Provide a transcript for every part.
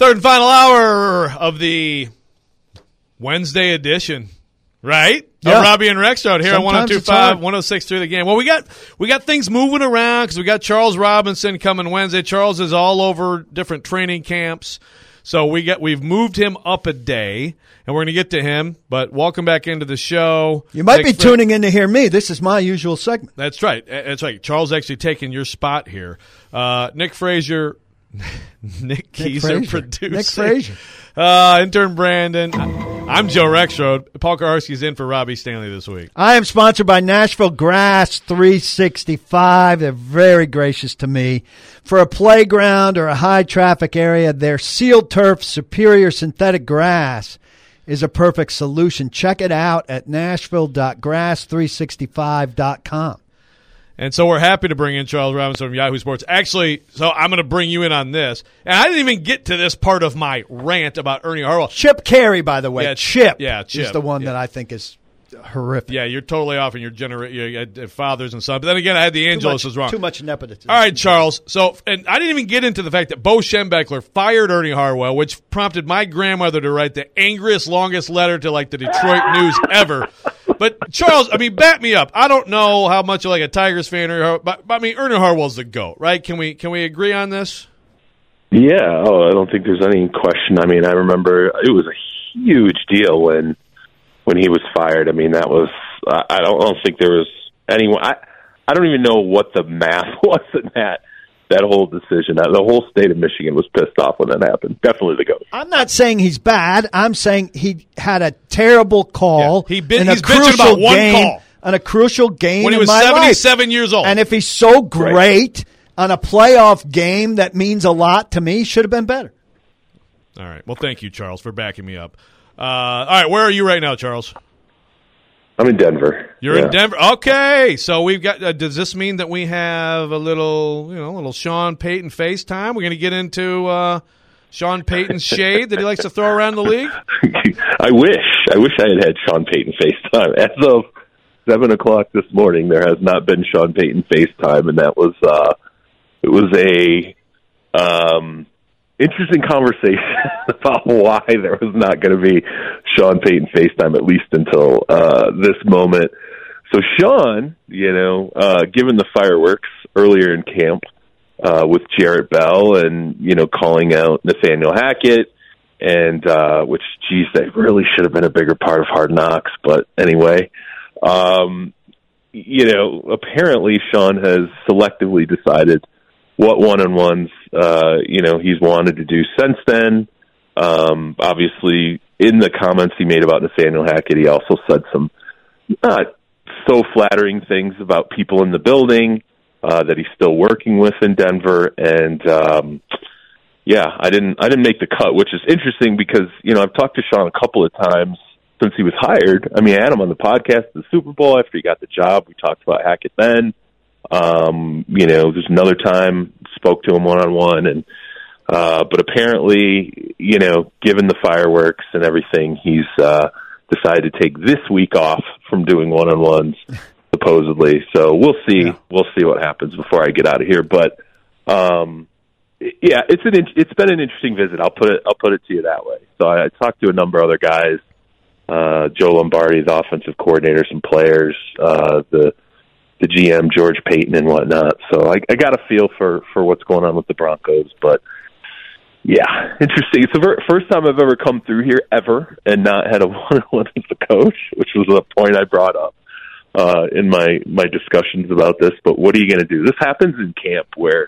Third and final hour of the Wednesday edition, right? Yeah. Of Robbie and Rexrode here Sometimes on 102.5, 106.3 The Game. Well, we got things moving around because we got Charles Robinson coming Wednesday. Charles is all over different training camps. So we've moved him up a day, and we're going to get to him. But welcome back into the show. You might be tuning in to hear me. This is my usual segment. That's right. That's right. Charles actually taking your spot here. Nick Frazier, Nick Keyser, producer. Nick Frazier. Intern Brandon. I'm Joe Rexrode. Paul Kaharski's in for Robbie Stanley this week. I am sponsored by Nashville Grass 365. They're very gracious to me. For a playground or a high-traffic area, their sealed turf, superior synthetic grass is a perfect solution. Check it out at nashville.grass365.com. And so we're happy to bring in Charles Robinson from Yahoo Sports. Actually, so I'm going to bring you in on this. And I didn't even get to this part of my rant about Ernie Harwell. Chip Carey, by the way. Yeah, Chip Chip is the one that I think is horrific. Yeah, you're totally off in your fathers and sons. But then again, I had the Angelos was wrong. Too much nepotism. All right, Charles. So, and I didn't even get into the fact that Bo Schembechler fired Ernie Harwell, which prompted my grandmother to write the angriest, longest letter to like the Detroit News ever. But Charles, I mean, back me up. I don't know how much you're like a Tigers fan, but I mean, Ernie Harwell's the GOAT, right? Can we agree on this? Yeah. Oh, I don't think there's any question. I mean, I remember it was a huge deal when he was fired. I mean, that was I don't think there was anyone. I don't even know what the math was in that whole decision. The whole state of Michigan was pissed off when that happened. Definitely the GOAT. I'm not saying he's bad. I'm saying he had a terrible call. Yeah. He's bitching about one call. On a crucial game when he was 77 years old. And if he's so great on a playoff game that means a lot to me, should have been better. All right. Well, thank you, Charles, for backing me up. All right. Where are you right now, Charles? I'm in Denver. You're in Denver. Okay, so we've got. Does this mean that we have a little Sean Payton FaceTime? We're going to get into Sean Payton's shade that he likes to throw around the league. I wish I had Sean Payton FaceTime. As of 7:00 this morning, there has not been Sean Payton FaceTime, and that was it was a interesting conversation about why there was not going to be Sean Payton FaceTime, at least until this moment. So Sean, given the fireworks earlier in camp with Jarrett Bell and, calling out Nathaniel Hackett, and which, geez, that really should have been a bigger part of Hard Knocks. But anyway, apparently Sean has selectively decided what one-on-ones, he's wanted to do since then. Obviously, in the comments he made about Nathaniel Hackett, he also said some not so flattering things about people in the building that he's still working with in Denver. And, I didn't make the cut, which is interesting because, I've talked to Sean a couple of times since he was hired. I mean, I had him on the podcast at the Super Bowl after he got the job. We talked about Hackett then. There's another time spoke to him one-on-one, and but apparently, given the fireworks and everything, he's decided to take this week off from doing one-on-ones, supposedly. So we'll see. Yeah. We'll see what happens before I get out of here. But it's been an interesting visit. I'll put it to you that way. So I talked to a number of other guys, Joe Lombardi, the offensive coordinator, some players, the GM, George Payton, and whatnot. So I got a feel for what's going on with the Broncos. But, yeah, interesting. It's the first time I've ever come through here ever and not had a one-on-one with the coach, which was a point I brought up in my discussions about this. But what are you going to do? This happens in camp where,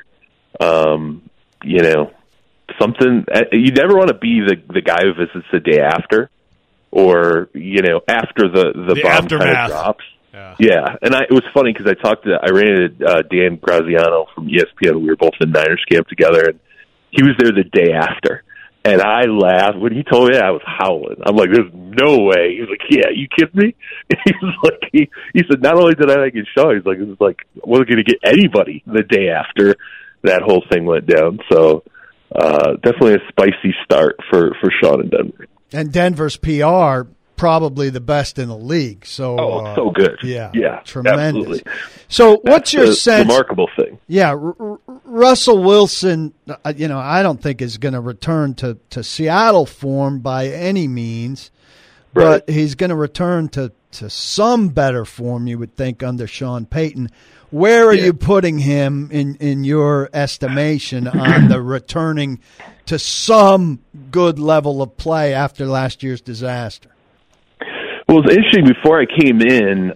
something – you never want to be the guy who visits the day after or, after the bomb kind of drops. Yeah, and it was funny because I ran into Dan Graziano from ESPN. We were both in Niners camp together, and he was there the day after. And I laughed. When he told me that, I was howling. I'm like, there's no way. He was like, yeah, you kidding me? And he was like, he said, not only did I not get shot, he's like, it was like, I wasn't going to get anybody the day after that whole thing went down. So definitely a spicy start for Sean in Denver. And Denver's PR, probably the best in the league. So so good. Yeah, tremendous. Absolutely. So what's your sense? Remarkable thing. Yeah, Russell Wilson, I don't think is going to return to Seattle form by any means, but he's going to return to some better form, you would think, under Sean Payton. Where are you putting him in your estimation on the returning to some good level of play after last year's disaster? Well, it's interesting. Before I came in,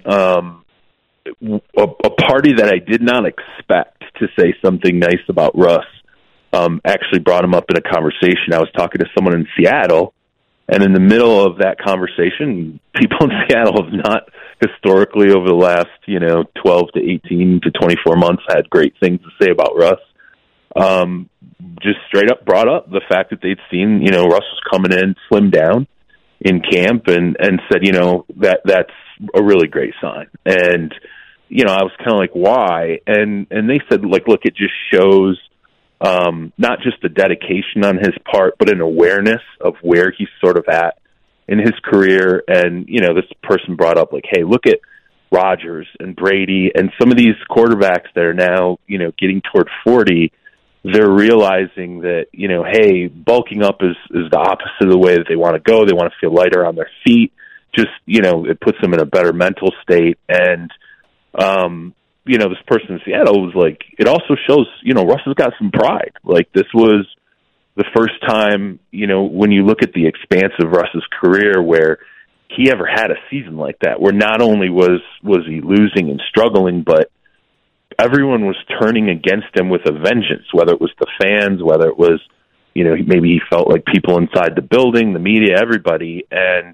a party that I did not expect to say something nice about Russ actually brought him up in a conversation. I was talking to someone in Seattle, and in the middle of that conversation, people in Seattle have not historically over the last 12 to 18 to 24 months had great things to say about Russ. Just straight up brought up the fact that they'd seen Russ was coming in slimmed down in camp and said that's a really great sign. And I was kind of like, why? And they said, like, look, it just shows not just a dedication on his part, but an awareness of where he's sort of at in his career. And, this person brought up, like, hey, look at Rodgers and Brady and some of these quarterbacks that are now, getting toward 40. They're realizing that, hey, bulking up is the opposite of the way that they want to go. They want to feel lighter on their feet. Just, it puts them in a better mental state. And, this person in Seattle was like, it also shows, Russ has got some pride. Like, this was the first time, when you look at the expanse of Russ's career where he ever had a season like that, where not only was he losing and struggling, but everyone was turning against him with a vengeance, whether it was the fans, whether it was, maybe he felt like people inside the building, the media, everybody. And,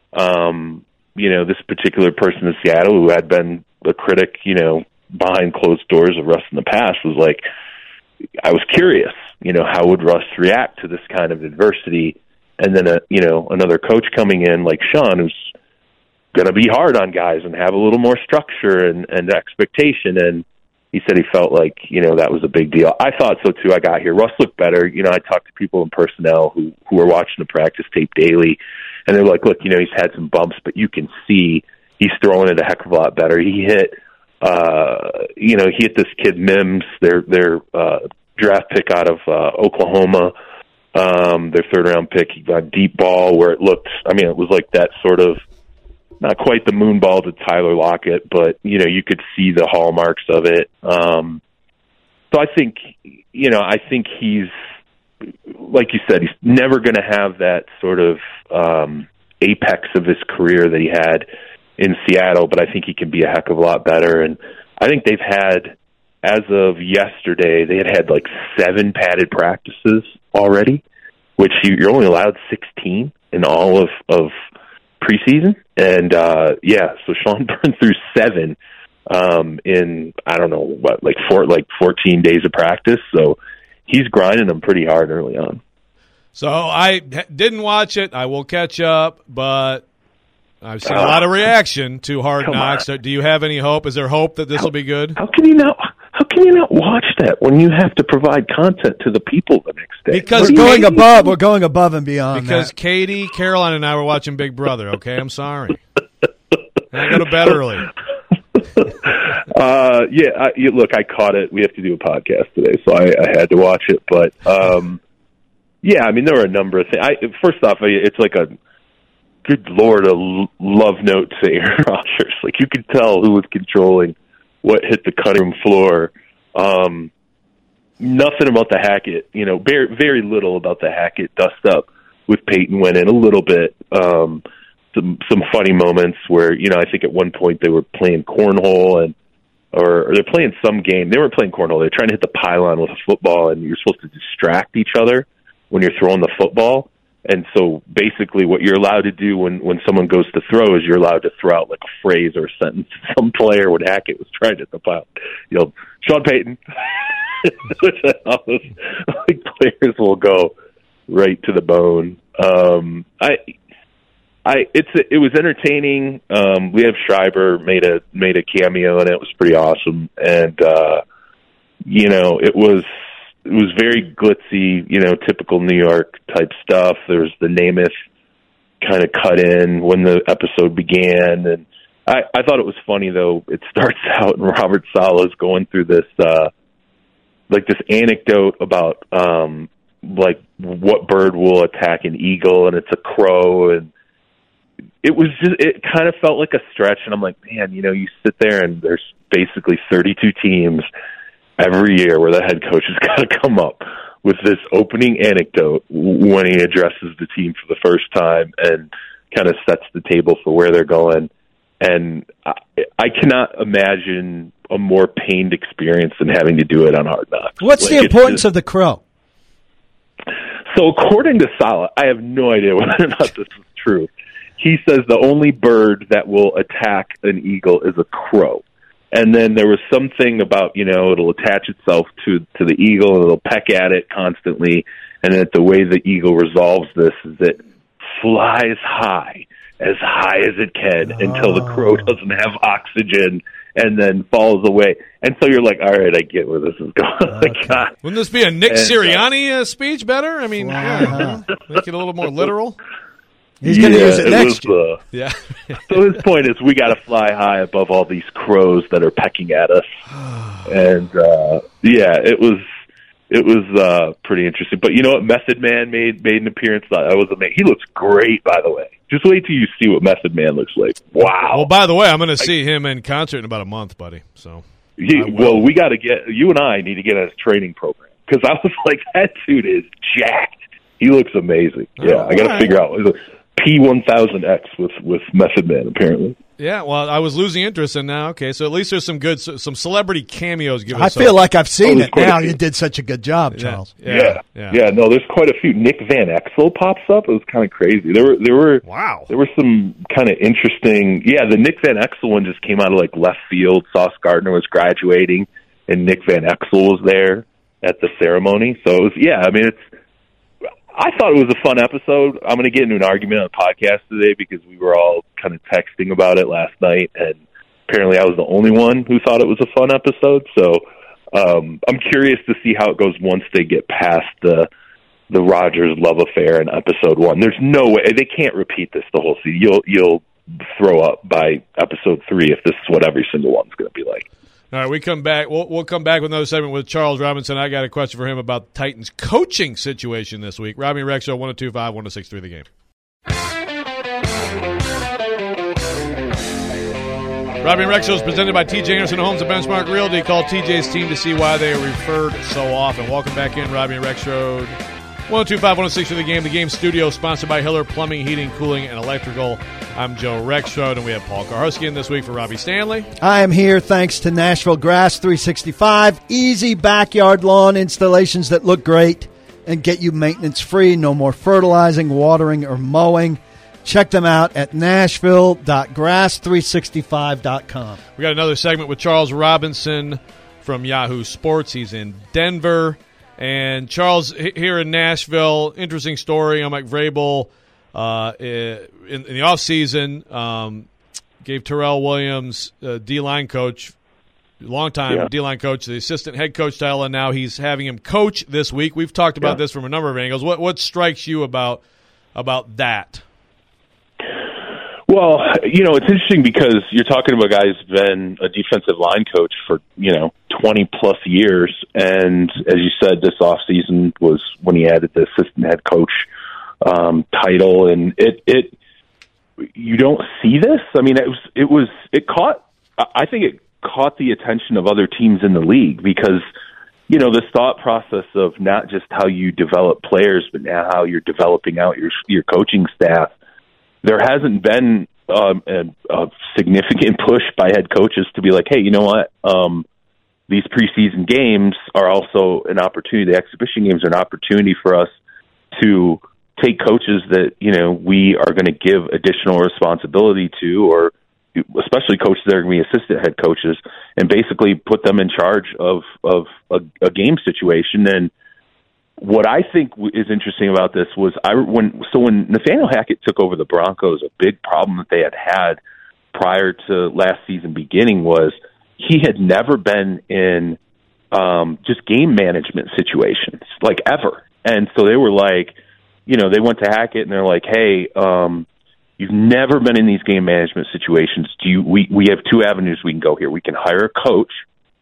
this particular person in Seattle who had been a critic, behind closed doors of Russ in the past was like, I was curious, how would Russ react to this kind of adversity? And then, another coach coming in like Sean, who's going to be hard on guys and have a little more structure and expectation. And he said he felt like, that was a big deal. I thought so too. I got here. Russ looked better. I talked to people in personnel who were watching the practice tape daily, and they're like, look, he's had some bumps, but you can see he's throwing it a heck of a lot better. He hit, he hit this kid Mims, their draft pick out of Oklahoma, their third-round pick. He got a deep ball where it looked, it was like that sort of, not quite the moon ball to Tyler Lockett, but, you could see the hallmarks of it. So I think he's, like you said, he's never going to have that sort of apex of his career that he had in Seattle, but I think he can be a heck of a lot better. And I think they've had, as of yesterday, they had like 7 padded practices already, which you're only allowed 16 in all of preseason. And so Sean burned through 7 in, I don't know what, like 14 days of practice. So he's grinding them pretty hard early on. So I didn't watch it. I will catch up, but I've seen a lot of reaction to Hard Knocks. So do you have any hope? Is there hope that this will be good? How can you not watch that when you have to provide content to the people the next day? Because we're going above and beyond. Because Katie, Caroline, and I were watching Big Brother. Okay, I'm sorry. I go to bed early. Look, I caught it. We have to do a podcast today, so I had to watch it. But there were a number of things. First off, it's like a good Lord, a love note to Aaron Rodgers. Like, you could tell who was controlling what hit the cutting room floor. Nothing about the Hackett, very, very little about the Hackett dust up with Peyton went in a little bit. Some funny moments where, I think at one point they were playing cornhole or they're playing some game. They weren't playing cornhole. They're trying to hit the pylon with a football, and you're supposed to distract each other when you're throwing the football. And so basically what you're allowed to do when someone goes to throw is you're allowed to throw out like a phrase or a sentence. Some player, when Hackett was trying to hit the pylon, yelled, Sean Payton. All those players will go right to the bone. It was entertaining. Liev Schreiber made a cameo, and it was pretty awesome. And it was very glitzy, typical New York type stuff. There's the Namath kind of cut in when the episode began, and I thought it was funny though. It starts out and Robert Saleh's going through this like this anecdote about like what bird will attack an eagle, and it's a crow, and it kind of felt like a stretch. And I'm like, man, you sit there and there's basically 32 teams every year where the head coach has got to come up with this opening anecdote when he addresses the team for the first time and kind of sets the table for where they're going. And I cannot imagine a more pained experience than having to do it on Hard Knocks. What's the importance of the crow? So according to Saleh, I have no idea whether or not this is true. He says the only bird that will attack an eagle is a crow. And then there was something about, it'll attach itself to the eagle and it'll peck at it constantly. And that the way the eagle resolves this is it flies high as it can until the crow doesn't have oxygen and then falls away. And so you're like, all right, I get where this is going. Okay. Wouldn't this be a Nick Sirianni speech better? I mean, make it a little more literal. He's going to use it next year. Yeah. So his point is we got to fly high above all these crows that are pecking at us. And, it was pretty interesting. But you know what? Method Man made an appearance. That was amazing. He looks great, by the way. Just wait till you see what Method Man looks like. Wow. Well, by the way, I'm going to see him in concert in about a month, buddy. So, we got to you and I need to get on his training program because I was like, that dude is jacked. He looks amazing. Yeah, I got to figure out P1000X with Method Man apparently. Yeah, well, I was losing interest in now. Okay, so at least there's some celebrity cameos. I feel like I've seen it now. You did such a good job, Charles. Yeah. No, there's quite a few. Nick Van Exel pops up. It was kind of crazy. There were some kind of interesting. Yeah, the Nick Van Exel one just came out of like left field. Sauce Gardner was graduating, and Nick Van Exel was there at the ceremony. So it was. I thought it was a fun episode. I'm going to get into an argument on the podcast today because we were all kind of texting about it last night, and apparently I was the only one who thought it was a fun episode. So I'm curious to see how it goes once they get past the Rodgers love affair in episode 1. There's no way they can't repeat this the whole season. You'll throw up by episode 3 if this is what every single one's going to be like. All right, we come back. We'll come back with another segment with Charles Robinson. I got a question for him about the Titans' coaching situation this week. Robbie and Rex Show, 102.5, 106.3 The Game. Robbie and Rex Show is presented by TJ Anderson Homes and Benchmark Realty. Call TJ's team to see why they are referred so often. Welcome back in, Robbie and Rex Show. 102.5, 106 for The Game. The Game studio sponsored by Hiller Plumbing, Heating, Cooling, and Electrical. I'm Joe Rexrode, and we have Paul Karhusky in this week for Robbie Stanley. I am here thanks to Nashville Grass 365. Easy backyard lawn installations that look great and get you maintenance-free. No more fertilizing, watering, or mowing. Check them out at nashville.grass365.com. We got another segment with Charles Robinson from Yahoo Sports. He's in Denver. And Charles, here in Nashville, interesting story on Mike Vrabel in the offseason, gave Terrell Williams, D-line coach, longtime D-line coach, the assistant head coach title, and now he's having him coach this week. We've talked about this from a number of angles. What strikes you about that? Well, it's interesting because you're talking about a guy who's been a defensive line coach for, 20-plus years. And as you said, this offseason was when he added the assistant head coach title. And you don't see this. I mean, it caught the attention of other teams in the league because, this thought process of not just how you develop players, but now how you're developing out your coaching staff. There hasn't been a significant push by head coaches to be like, hey, you know what? These preseason games are also an opportunity. The exhibition games are an opportunity for us to take coaches that, we are going to give additional responsibility to, or especially coaches that are going to be assistant head coaches, and basically put them in charge of a game situation. And what I think is interesting about this was when Nathaniel Hackett took over the Broncos, a big problem that they had prior to last season beginning was he had never been in just game management situations, like ever. And so they were like, they went to Hackett and they're like, hey, you've never been in these game management situations. We have two avenues we can go here. We can hire a coach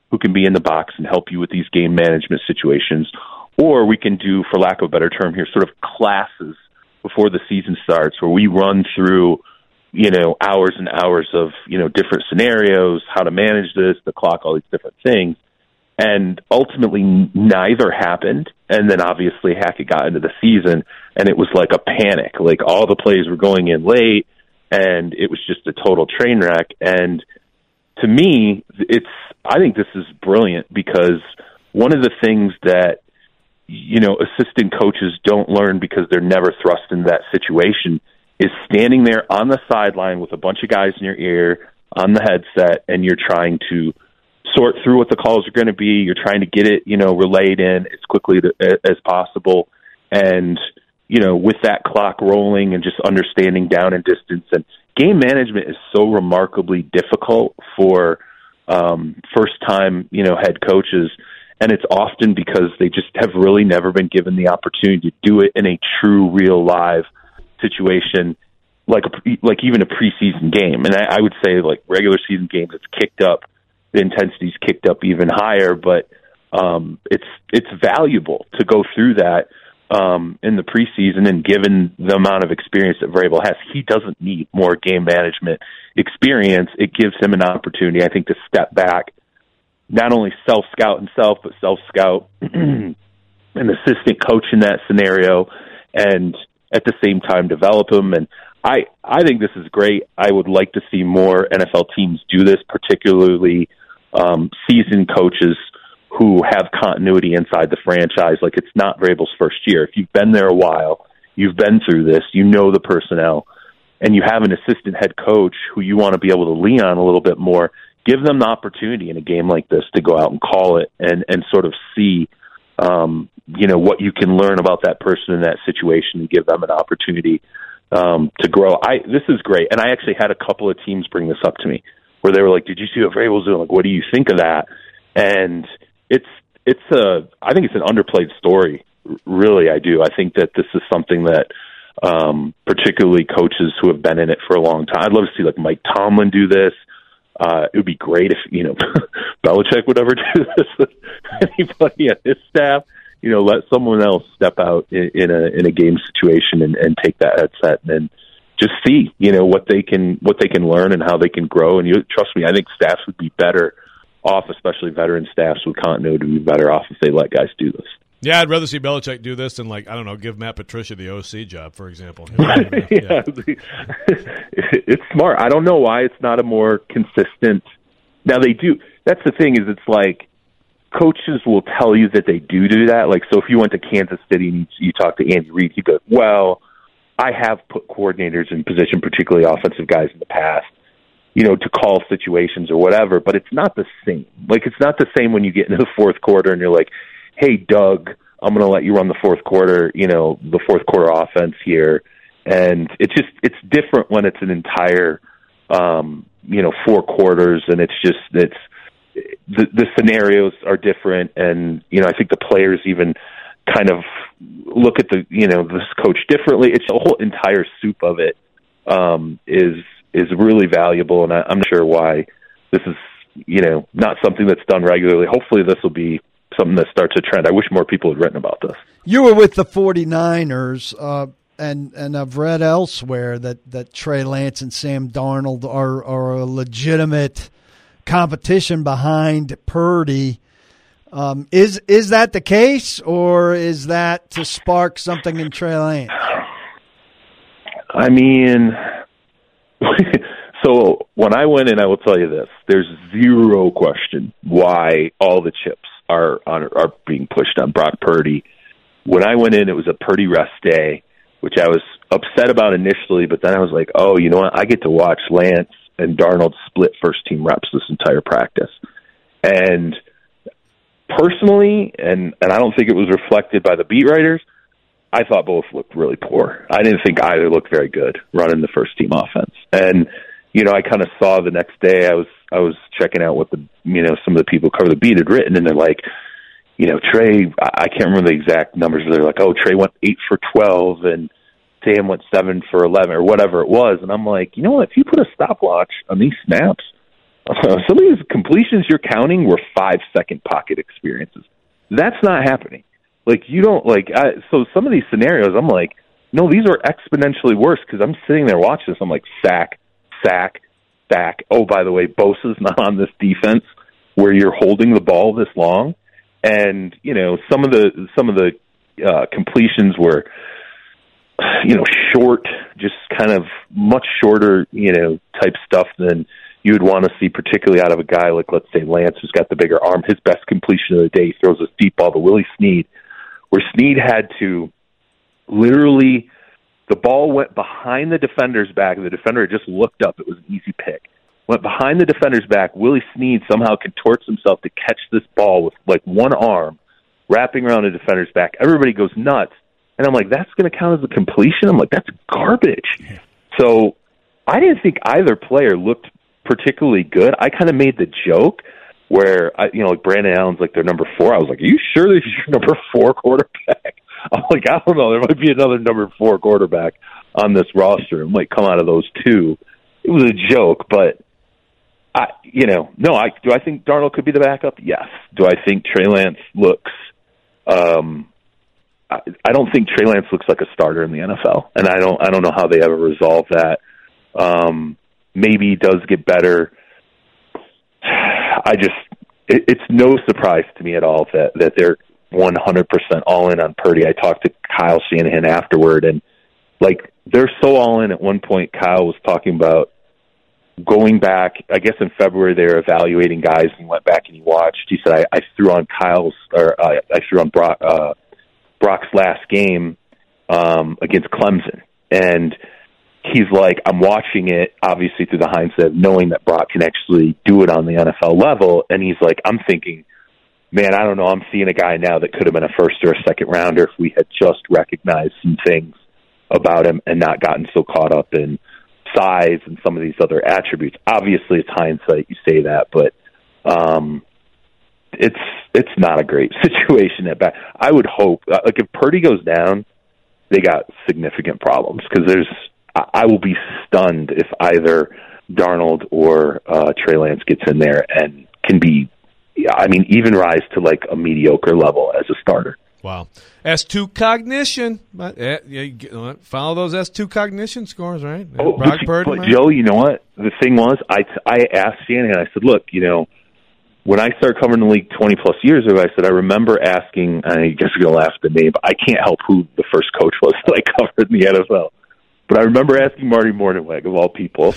who can be in the box and help you with these game management situations. Or we can do, for lack of a better term here, sort of classes before the season starts where we run through, hours and hours of, different scenarios, how to manage this, the clock, all these different things. And ultimately neither happened. And then obviously Hackett got into the season and it was like a panic. Like all the plays were going in late and it was just a total train wreck. And to me, I think this is brilliant because one of the things that, assistant coaches don't learn because they're never thrust into that situation is standing there on the sideline with a bunch of guys in your ear on the headset, and you're trying to sort through what the calls are going to be. You're trying to get it, relayed in as quickly as possible. And, with that clock rolling and just understanding down and distance, and game management is so remarkably difficult for first-time, head coaches. And it's often because they just have really never been given the opportunity to do it in a true, real, live situation, like even a preseason game. And I would say like regular season games, it's kicked up, the intensity's kicked up even higher. But it's valuable to go through that in the preseason. And given the amount of experience that Vrabel has, he doesn't need more game management experience. It gives him an opportunity, I think, to step back. Not only self-scout himself, but self-scout an assistant coach in that scenario, and at the same time develop him. And I think this is great. I would like to see more NFL teams do this, particularly seasoned coaches who have continuity inside the franchise. Like, it's not Vrabel's first year. If you've been there a while, you've been through this, you know the personnel, and you have an assistant head coach who you want to be able to lean on a little bit more, give them the opportunity in a game like this to go out and call it and sort of see, what you can learn about that person in that situation and give them an opportunity to grow. This is great. And I actually had a couple of teams bring this up to me where they were like, did you see what Vrabel's doing? Like, what do you think of that? And I think it's an underplayed story. Really, I do. I think that this is something that particularly coaches who have been in it for a long time, I'd love to see like Mike Tomlin do this. It would be great if, Belichick would ever do this with anybody at his staff. Let someone else step out in a game situation and take that headset and just see, what they can learn and how they can grow. And trust me, I think staffs would be better off, especially veteran staffs with continuity, would be better off if they let guys do this. Yeah, I'd rather see Belichick do this than, give Matt Patricia the OC job, for example. Yeah. It's smart. I don't know why it's not a more consistent. Now, they do. That's the thing, is it's like coaches will tell you that they do that. Like, so if you went to Kansas City and you talk to Andy Reid, he'd go, well, I have put coordinators in position, particularly offensive guys in the past, to call situations or whatever, but it's not the same. Like, it's not the same when you get into the fourth quarter and you're like, hey, Doug, I'm going to let you run the fourth quarter, the fourth quarter offense here. And it's different when it's an entire, 4 quarters, and the scenarios are different. And, I think the players even kind of look at this coach differently. It's the whole entire soup of it, is really valuable. And I'm not sure why this is, not something that's done regularly. Hopefully this will be something that starts a trend. I wish more people had written about this. You were with the 49ers, and I've read elsewhere that Trey Lance and Sam Darnold are a legitimate competition behind Purdy. Is that the case, or is that to spark something in Trey Lance? I mean, so when I went in, I will tell you this: there's zero question why all the chips are being pushed on Brock Purdy. When I went in, it was a Purdy rest day, which I was upset about initially, but then I was like, oh, you know what? I get to watch Lance and Darnold split first-team reps this entire practice. And personally, and I don't think it was reflected by the beat writers, I thought both looked really poor. I didn't think either looked very good running the first-team offense. And, I kind of saw the next day, I was checking out what some of the people who cover the beat had written, and they're like, Trey, I can't remember the exact numbers, but they're like, oh, Trey went 8 for 12 and Sam went 7 for 11 or whatever it was. And I'm like, you know what? If you put a stopwatch on these snaps, some of these completions you're counting were 5-second pocket experiences. That's not happening. Like, you don't, like, so some of these scenarios, I'm like, no, these are exponentially worse because I'm sitting there watching this. I'm like, sack. Oh, by the way, Bosa's not on this defense where you're holding the ball this long. And, you know, some of the completions were, you know, short, just kind of much shorter, you know, type stuff than you would want to see, particularly out of a guy like, let's say, Lance, who's got the bigger arm. His best completion of the day, he throws a deep ball to Willie Snead, where Snead had to literally, the ball went behind the defender's back, and the defender had just looked up. It was an easy pick. Went behind the defender's back. Willie Snead somehow contorts himself to catch this ball with, like, one arm, wrapping around the defender's back. Everybody goes nuts. And I'm like, that's going to count as a completion? I'm like, that's garbage. Yeah. So I didn't think either player looked particularly good. I kind of made the joke where, like Brandon Allen's like their number 4. I was like, are you sure this is your number 4 quarterback? I'm like, I don't know. There might be another number 4 quarterback on this roster. It might come out of those two. It was a joke, but do I think Darnold could be the backup? Yes. Do I think Trey Lance looks, I don't think Trey Lance looks like a starter in the NFL, and I don't know how they ever resolve that. Maybe he does get better. It's no surprise to me at all that they're 100% all in on Purdy. I talked to Kyle Shanahan afterward, and like they're so all in. At one point, Kyle was talking about going back. I guess in February they were evaluating guys, and he went back and he watched. He said, I threw on I threw on Brock's last game against Clemson, and he's like, I'm watching it obviously through the hindsight of knowing that Brock can actually do it on the NFL level, and he's like, I'm thinking, man, I don't know, I'm seeing a guy now that could have been a first or a second rounder if we had just recognized some things about him and not gotten so caught up in size and some of these other attributes. Obviously it's hindsight, you say that, but it's not a great situation at back. I would hope, like if Purdy goes down, they got significant problems, because I will be stunned if either Darnold or Trey Lance gets in there and can be, even rise to like a mediocre level as a starter. Wow. S2 cognition. Follow those S2 cognition scores, right? Oh, Brock Purdy, but Joe, you know what? The thing was, I asked Shanahan, I said, look, when I started covering the league 20-plus years ago, I said, I remember asking, I guess you're going to laugh at the name, but I can't help who the first coach was that I covered in the NFL. But I remember asking Marty Mornhinweg, of all people,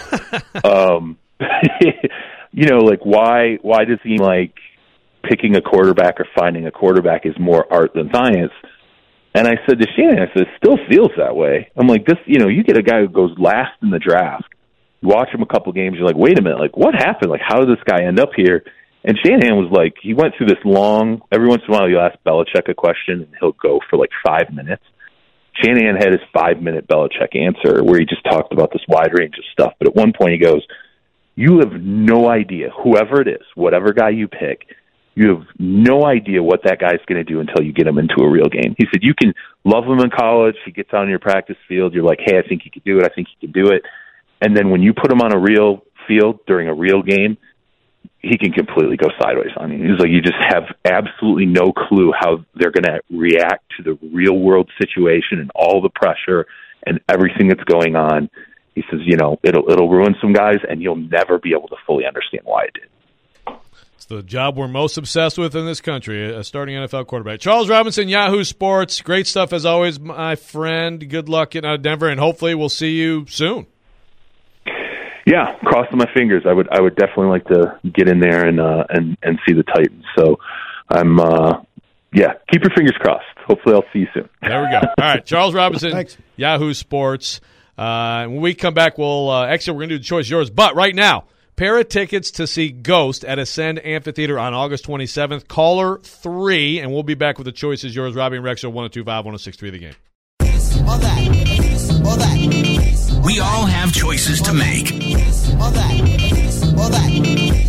why does he like picking a quarterback or finding a quarterback is more art than science? And I said to Shanahan, it still feels that way. I'm like, you get a guy who goes last in the draft, you watch him a couple games, you're like, wait a minute, like what happened? Like how did this guy end up here? And Shanahan was like, he went through this long, every once in a while you ask Belichick a question and he'll go for like 5 minutes. Shanahan had his 5-minute Belichick answer where he just talked about this wide range of stuff. But at one point he goes, you have no idea, whoever it is, whatever guy you pick, you have no idea what that guy's going to do until you get him into a real game. He said, you can love him in college. He gets on your practice field. You're like, hey, I think he could do it. I think he can do it. And then when you put him on a real field during a real game, he can completely go sideways on you. He's like, you just have absolutely no clue how they're going to react to the real world situation and all the pressure and everything that's going on. He says, it'll ruin some guys and you'll never be able to fully understand why it did. It's the job we're most obsessed with in this country, a starting NFL quarterback. Charles Robinson, Yahoo Sports. Great stuff as always, my friend. Good luck getting out of Denver, and hopefully we'll see you soon. Yeah, crossing my fingers. I would definitely like to get in there and see the Titans. So I'm keep your fingers crossed. Hopefully I'll see you soon. There we go. All right, Charles Robinson, Thanks. Yahoo Sports. When we come back, we're going to do the choice yours. But right now, pair of tickets to see Ghost at Ascend Amphitheater on August 27th. Caller 3, and we'll be back with the choice is yours. Robbie and Rex are 102.5, 106.3 The Game. All that. All that. We all have choices to make. All that.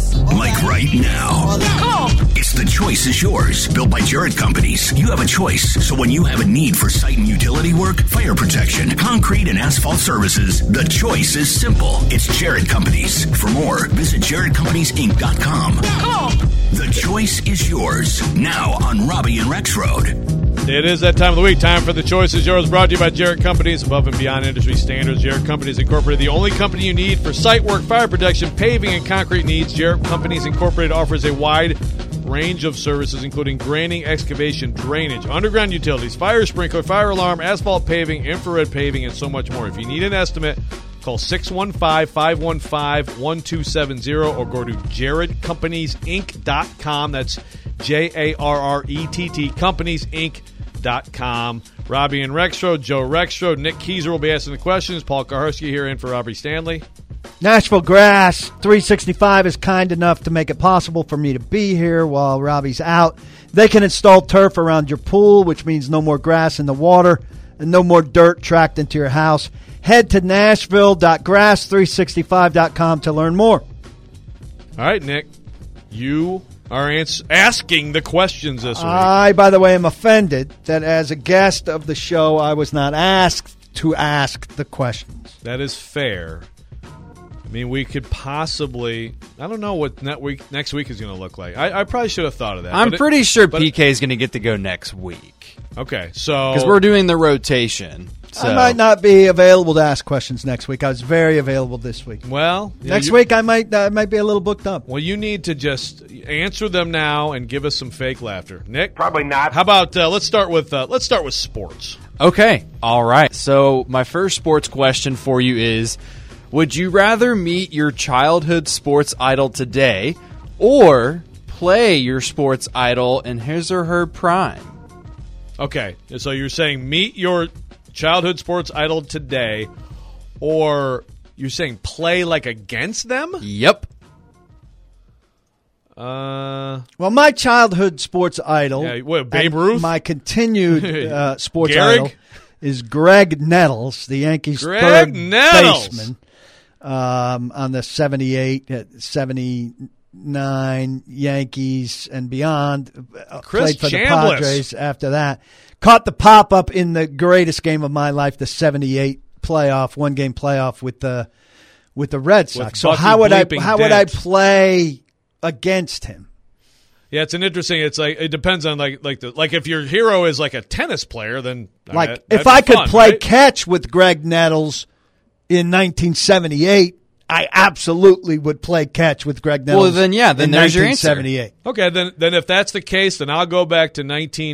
Like right now. It's The Choice is Yours, built by Jarrett Companies. You have a choice, so when you have a need for site and utility work, fire protection, concrete, and asphalt services, the choice is simple. It's Jarrett Companies. For more, visit JarrettCompaniesInc.com. The choice is yours, now on Robbie and Rex Road. It is that time of the week. Time for The Choice is Yours, brought to you by Jarrett Companies, above and beyond industry standards. Jarrett Companies Incorporated, the only company you need for site work, fire protection, paving, and concrete needs. Jarrett Companies Incorporated offers a wide range of services, including grading, excavation, drainage, underground utilities, fire sprinkler, fire alarm, asphalt paving, infrared paving, and so much more. If you need an estimate, call 615-515-1270 or go to JarrettCompaniesInc.com. That's JARRETT, CompaniesInc.com. Robbie and Rexroad, Joe Rexroad, Nick Keyser will be asking the questions. Paul Kaharski here in for Robbie Stanley. Nashville Grass 365 is kind enough to make it possible for me to be here while Robbie's out. They can install turf around your pool, which means no more grass in the water and no more dirt tracked into your house. Head to nashville.grass365.com to learn more. All right, Nick, you are asking the questions this week. I, by the way, am offended that as a guest of the show, I was not asked to ask the questions. That is fair. I mean, we could possibly – I don't know what next week is going to look like. I probably should have thought of that. I'm pretty sure PK is going to get to go next week. Okay, so – because we're doing the rotation. So. I might not be available to ask questions next week. I was very available this week. Well, next week I might be a little booked up. Well, you need to just answer them now and give us some fake laughter. Nick, probably not. How about let's start with sports. Okay, all right. So my first sports question for you is: would you rather meet your childhood sports idol today, or play your sports idol in his or her prime? Okay, so you're saying meet your childhood sports idol today, or you're saying play like against them? Yep. Well, my childhood sports idol, Babe Ruth? My continued sports Gehrig? idol is Greg Nettles, the Yankees' third baseman on the 78, 79 Yankees and beyond. Chris played for Chambliss. the Padres after that. Caught the pop-up in the greatest game of my life, the 78 playoff, one-game playoff with the Red Sox. So how would I play against him? Yeah, it's an interesting. It's like it depends on like if your hero is like a tennis player, then if I could play catch with Greg Nettles in 1978, I absolutely would play catch with Greg Nettles. Well, then there's your answer. 1978. Okay, then if that's the case, then I'll go back to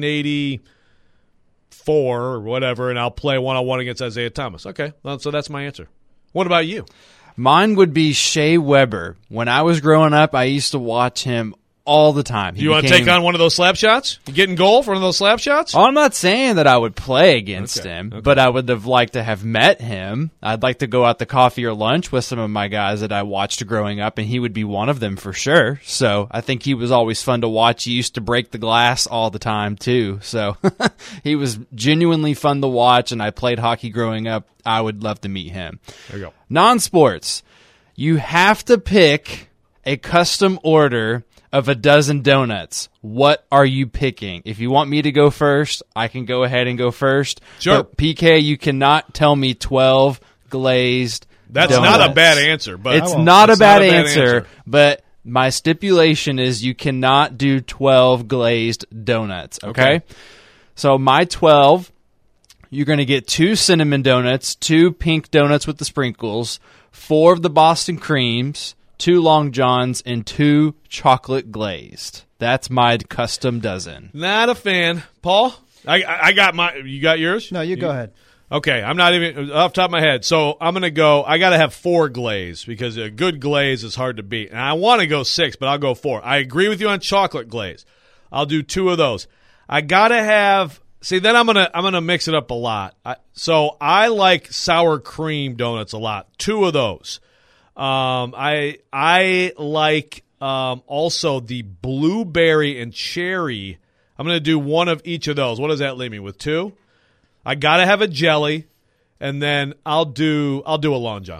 1984 or whatever, and I'll play one-on-one against Isaiah Thomas. Okay, well, so that's my answer. What about you? Mine would be Shea Weber. When I was growing up, I used to watch him all the time. You want to take on one of those slap shots? You get in goal for one of those slap shots? Oh, I'm not saying that I would play against him, but I would have liked to have met him. I'd like to go out to coffee or lunch with some of my guys that I watched growing up, and he would be one of them for sure. So I think he was always fun to watch. He used to break the glass all the time, too. So he was genuinely fun to watch, and I played hockey growing up. I would love to meet him. There you go. Non-sports. You have to pick a custom order of a dozen donuts. What are you picking? If you want me to go first, I can go ahead and go first. Sure. But PK, you cannot tell me 12 glazed That's donuts. not a bad answer. But it's not a bad answer, but my stipulation is you cannot do 12 glazed donuts, okay? So my 12, you're going to get 2 cinnamon donuts, 2 pink donuts with the sprinkles, 4 of the Boston creams, 2 Long Johns, and 2 chocolate glazed. That's my custom dozen. Not a fan. Paul, I got my. You got yours? No, you go ahead. Okay, I'm not even off the top of my head. So I'm going to go. I got to have 4 glaze because a good glaze is hard to beat. And I want to go 6, but I'll go 4. I agree with you on chocolate glaze. I'll do 2 of those. I got to have. See, then I'm gonna mix it up a lot. So I like sour cream donuts a lot. 2 of those. I like also the blueberry and cherry. I'm going to do 1 of each of those. What does that leave me with? 2? I got to have a jelly, and then I'll do a Long John.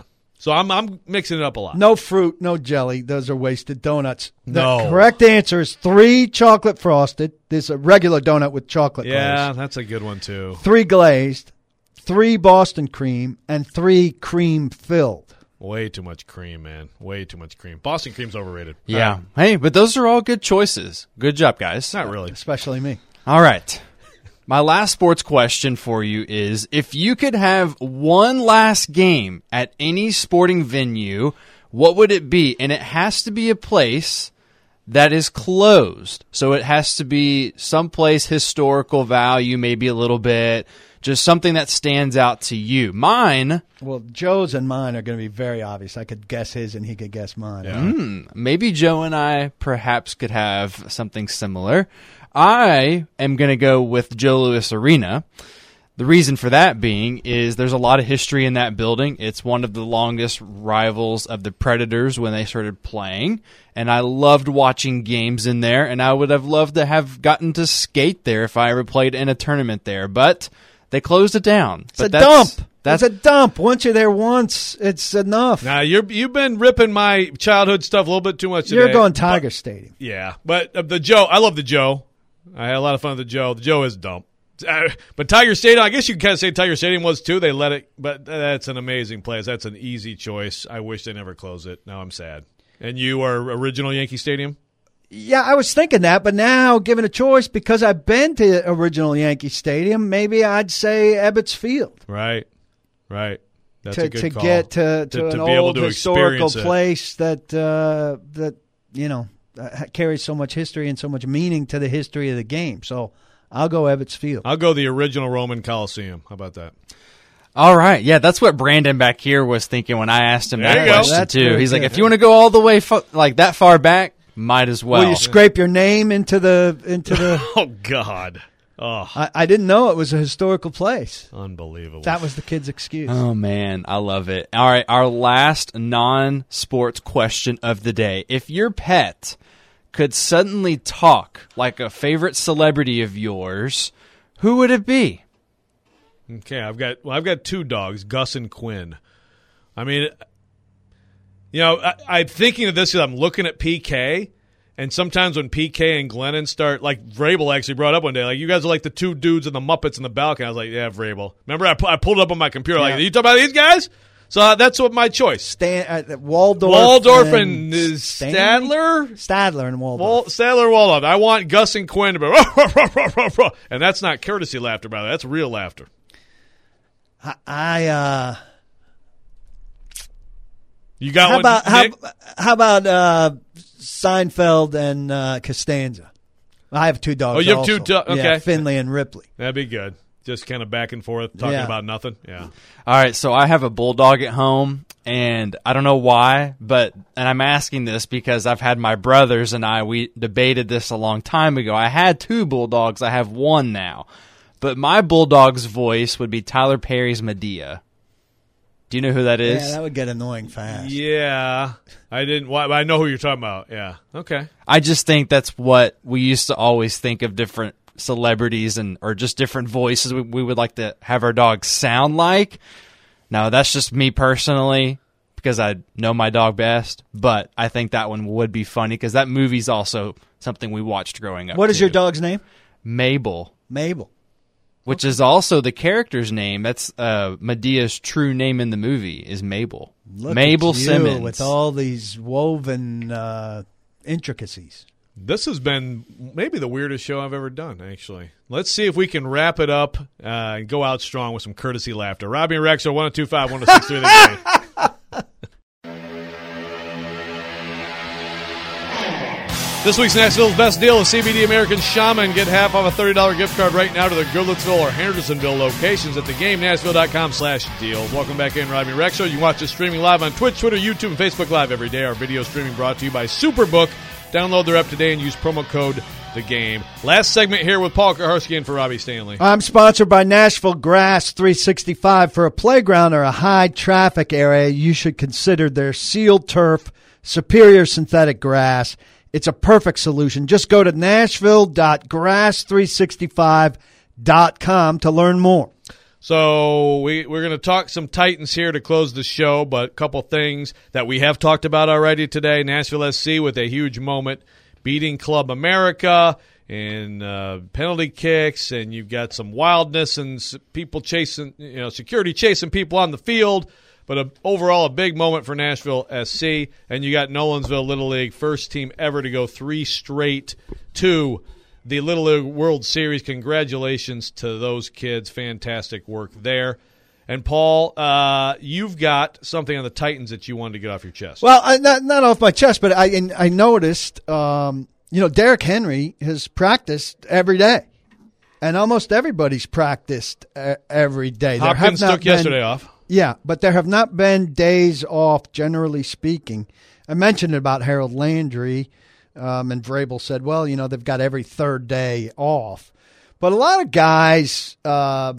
So I'm mixing it up a lot. No fruit, no jelly. Those are wasted donuts. No. The correct answer is 3 chocolate frosted. There's a regular donut with chocolate Yeah, glaze. that's a good one, too. 3 glazed, 3 Boston cream, and 3 cream filled. Way too much cream, man. Way too much cream. Boston cream's overrated. Yeah. Hey, but those are all good choices. Good job, guys. Not really. Especially me. All right. My last sports question for you is, if you could have one last game at any sporting venue, what would it be? And it has to be a place that is closed. So it has to be someplace historical value, maybe a little bit, just something that stands out to you. Mine... Well, Joe's and mine are going to be very obvious. I could guess his and he could guess mine. Maybe Joe and I perhaps could have something similar. I am going to go with Joe Louis Arena. The reason for that being is there's a lot of history in that building. It's one of the longest rivals of the Predators when they started playing, and I loved watching games in there, and I would have loved to have gotten to skate there if I ever played in a tournament there, but they closed it down. It's a dump. It's a dump. Once you're there once, it's enough. Now, you've been ripping my childhood stuff a little bit too much today. You're going Tiger Stadium. Yeah, but the Joe, I love the Joe. I had a lot of fun with the Joe. The Joe is dumb. But Tiger Stadium, I guess you could kind of say Tiger Stadium was too. They let it, but that's an amazing place. That's an easy choice. I wish they never closed it. Now I'm sad. And you are original Yankee Stadium? Yeah, I was thinking that, but now given a choice, because I've been to original Yankee Stadium, maybe I'd say Ebbets Field. Right. That's a good call. Get to an be old able to historical experience it. place that carries so much history and so much meaning to the history of the game. So I'll go Ebbets Field. I'll go the original Roman Coliseum. How about that? All right. Yeah, that's what Brandon back here was thinking when I asked him There that you go. question, That's too. very He's like, good. if you want to go all the way that far back, might as well. Will you scrape your name into the? Oh, God. Oh, I didn't know it was a historical place. unbelievable. That was the kid's excuse. Oh, man, I love it. All right, our last non-sports question of the day. If your pet could suddenly talk like a favorite celebrity of yours, who would it be? Okay, I've got 2 dogs, Gus and Quinn. I mean, I'm thinking of this because I'm looking at PK, and sometimes when PK and Glennon start, like Vrabel actually brought up one day, like, you guys are like the 2 dudes in the Muppets in the balcony. I was like, yeah, Vrabel. Remember, I pulled it up on my computer, like, Yeah. are you talking about these guys? So that's what my choice. Waldorf and Stadler? Stadler and Waldorf. Stadler, Waldorf. I want Gus and Quinn to be, and that's not courtesy laughter, by the way. That's real laughter. You got How about Seinfeld and Costanza? I have 2 dogs. Oh, you have also. 2 dogs. Okay. Yeah, Finley and Ripley. That'd be good. Just kind of back and forth, talking about nothing. Yeah. All right, so I have a bulldog at home, and I don't know why, and I'm asking this because I've had my brothers and we debated this a long time ago. I had 2 bulldogs. I have 1 now. But my bulldog's voice would be Tyler Perry's Medea. Do you know who that is? Yeah, that would get annoying fast. Yeah. I didn't. I know who you're talking about. Yeah. Okay. I just think that's what we used to always think of different celebrities or just different voices we would like to have our dogs sound like. Now, that's just me personally because I know my dog best, but I think that one would be funny because that movie's also something we watched growing up. What is your dog's name? Mabel. Mabel. Which is also the character's name. That's Medea's true name in the movie is Mabel. Look Mabel at you Simmons. with all these woven intricacies. This has been maybe the weirdest show I've ever done, actually. Let's see if we can wrap it up and go out strong with some courtesy laughter. Robbie and Rex are 102.5, 106.3 the game. This week's Nashville's best deal is CBD American Shaman. Get half off a $30 gift card right now to the Goodlettsville or Hendersonville locations at theGameNashville.com/deals. Welcome back in, Robbie and Rex Show. You can watch us streaming live on Twitch, Twitter, YouTube, and Facebook Live every day. Our video streaming brought to you by Superbook. Download their app today and use promo code THEGAME. Last segment here with Paul Kaharski and for Robbie Stanley. I'm sponsored by Nashville Grass 365. For a playground or a high traffic area, you should consider their sealed turf, superior synthetic grass. It's a perfect solution. Just go to nashville.grass365.com to learn more. So we're going to talk some Titans here to close the show, but a couple things that we have talked about already today. Nashville SC with a huge moment, beating Club America in penalty kicks, and you've got some wildness and people chasing, security chasing people on the field. But overall, a big moment for Nashville SC. And you got Nolensville Little League, first team ever to go 3 straight to the Little League World Series. Congratulations to those kids. Fantastic work there. And, Paul, you've got something on the Titans that you wanted to get off your chest. Well, not off my chest, but I noticed, Derrick Henry has practiced every day. And almost everybody's practiced every day. Hopkins took yesterday off. Yeah, but there have not been days off, generally speaking. I mentioned about Harold Landry. And Vrabel said, well, they've got every third day off. But a lot of guys, have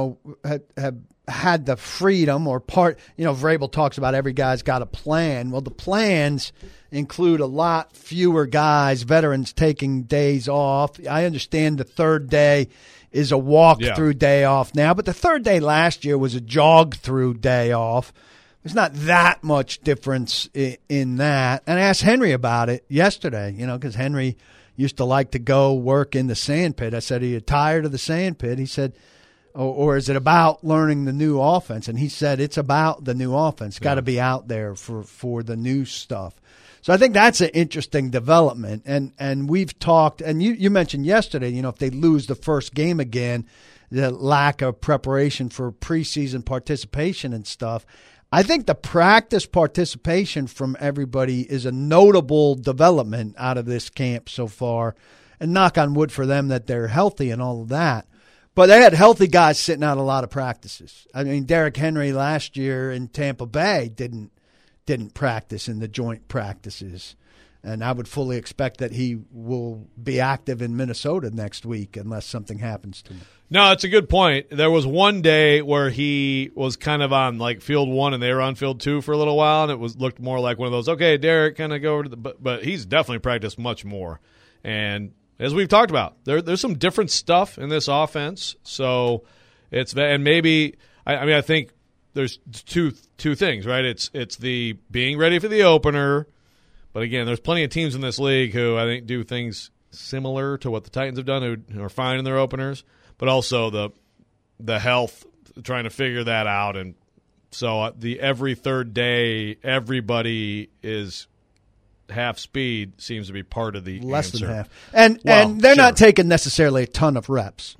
had the freedom or Vrabel talks about every guy's got a plan. Well, the plans include a lot fewer guys, veterans taking days off. I understand the third day is a walk-through day off now, but the third day last year was a jog-through day off. There's not that much difference in that. And I asked Henry about it yesterday, because Henry used to like to go work in the sandpit. I said, are you tired of the sandpit? He said, or is it about learning the new offense? And he said, it's about the new offense. Got to be out there for the new stuff. So I think that's an interesting development. And we've talked, and you mentioned yesterday, if they lose the first game again, the lack of preparation for preseason participation and stuff. I think the practice participation from everybody is a notable development out of this camp so far. And knock on wood for them that they're healthy and all of that. But they had healthy guys sitting out a lot of practices. I mean, Derrick Henry last year in Tampa Bay didn't practice in the joint practices. And I would fully expect that he will be active in Minnesota next week unless something happens to him. No, it's a good point. There was one day where he was kind of on like field 1 and they were on field 2 for a little while, and it looked more like one of those, okay, Derek, kind of go over to the – but he's definitely practiced much more. And as we've talked about, there's some different stuff in this offense. So it's – and maybe – I think there's two things, right? It's the being ready for the opener – but again, there's plenty of teams in this league who I think do things similar to what the Titans have done, who are fine in their openers, but also the health, trying to figure that out. And so the every third day, everybody is half speed seems to be part of the less answer. Than half. And they're not taking necessarily a ton of reps.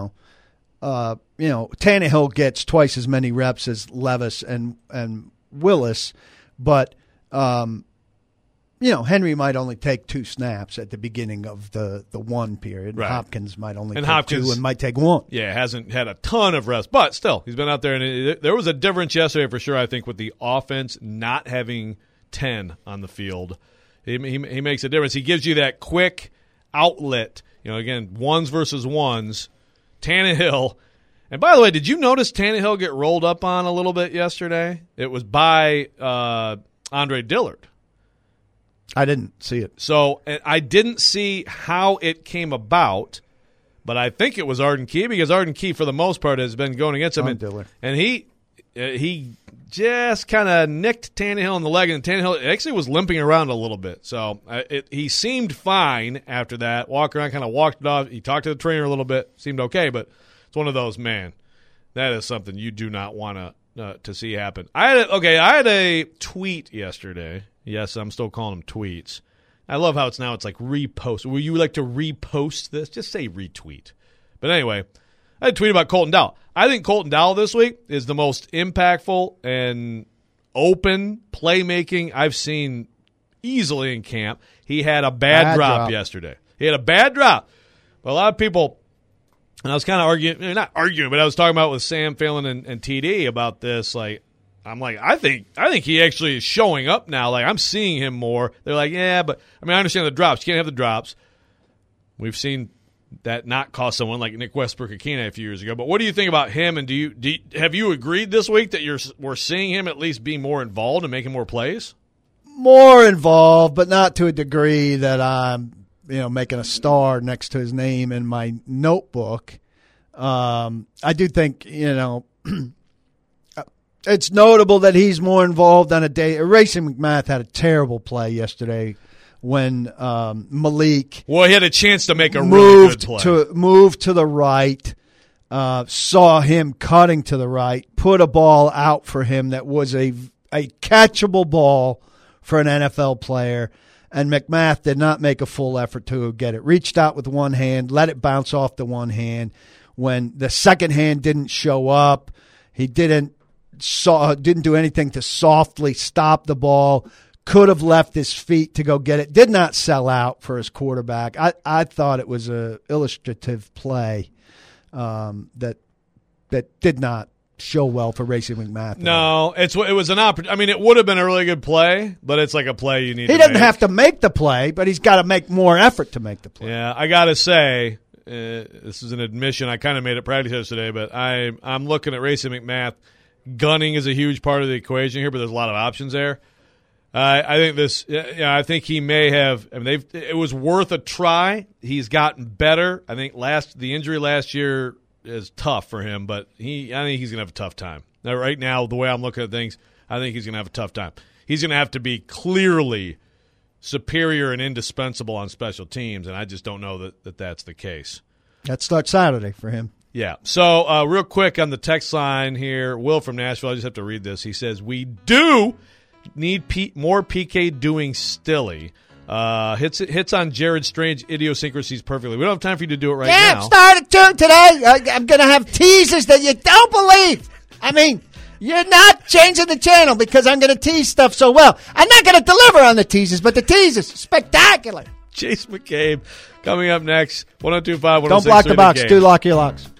Tannehill gets twice as many reps as Levis and Willis, but Henry might only take 2 snaps at the beginning of the one period. Right. Hopkins might only take 2 and might take 1. Yeah, hasn't had a ton of reps, but still, he's been out there. And there was a difference yesterday for sure, I think, with the offense not having 10 on the field. He makes a difference. He gives you that quick outlet. Again, ones versus ones. Tannehill. And by the way, did you notice Tannehill get rolled up on a little bit yesterday? It was by Andre Dillard. I didn't see it. So I didn't see how it came about, but I think it was Arden Key, because Arden Key, for the most part, has been going against him. And he just kind of nicked Tannehill in the leg, and Tannehill actually was limping around a little bit. So he seemed fine after that. Walked around, kind of walked it off. He talked to the trainer a little bit. Seemed okay, but it's one of those, man, that is something you do not want to see happen. I had a tweet yesterday. Yes, I'm still calling them tweets. I love how it's like repost. Will you like to repost this? Just say retweet. But anyway, I had a tweet about Colton Dowell. I think Colton Dowell this week is the most impactful and open playmaking I've seen easily in camp. He had a bad drop yesterday. He had a bad drop. But a lot of people, and I was kind of arguing, not arguing, but I was talking about with Sam Phelan and TD about this, I'm like, I think he actually is showing up now. Like, I'm seeing him more. They're like, yeah, but I understand the drops. You can't have the drops. We've seen that not cost someone like Nick Westbrook-Akina a few years ago. But what do you think about him? And have you agreed this week that we're seeing him at least be more involved and making more plays? More involved, but not to a degree that I'm, making a star next to his name in my notebook. I do think, it's notable that he's more involved on a day. Racing McMath had a terrible play yesterday when Malik he had a chance to make a really good play. Moved to the right, saw him cutting to the right, put a ball out for him that was a catchable ball for an NFL player, and McMath did not make a full effort to get it. Reached out with one hand, let it bounce off the one hand. When the second hand didn't show up, he didn't do anything to softly stop the ball. Could have left his feet to go get it. Did not sell out for his quarterback. I thought it was an illustrative play that did not show well for Racing McMath. No, it was an opportunity. I mean, it would have been a really good play, but it's like a play you need. He doesn't have to make the play, but he's got to make more effort to make the play. Yeah, I got to say, this is an admission. I kind of made it practice yesterday, but I'm looking at Racing McMath. Gunning is a huge part of the equation here, but there's a lot of options there. I think he may have. I mean, it was worth a try. He's gotten better. I think the injury last year is tough for him, but I think he's going to have a tough time. Now, right now, the way I'm looking at things, I think he's going to have a tough time. He's going to have to be clearly superior and indispensable on special teams, and I just don't know that that's the case. That starts Saturday for him. Yeah. So real quick on the text line here, Will from Nashville, I just have to read this. He says, we do need more PK doing Stilly. Hits on Jared Strange idiosyncrasies perfectly. We don't have time for you to do it right now. Yeah, started today. I'm going to have teases that you don't believe. I mean, you're not changing the channel because I'm going to tease stuff so well. I'm not going to deliver on the teases, but the teases, spectacular. Chase McCabe coming up next. 102.5, 106.3 Don't block the box. Game. Do lock your locks.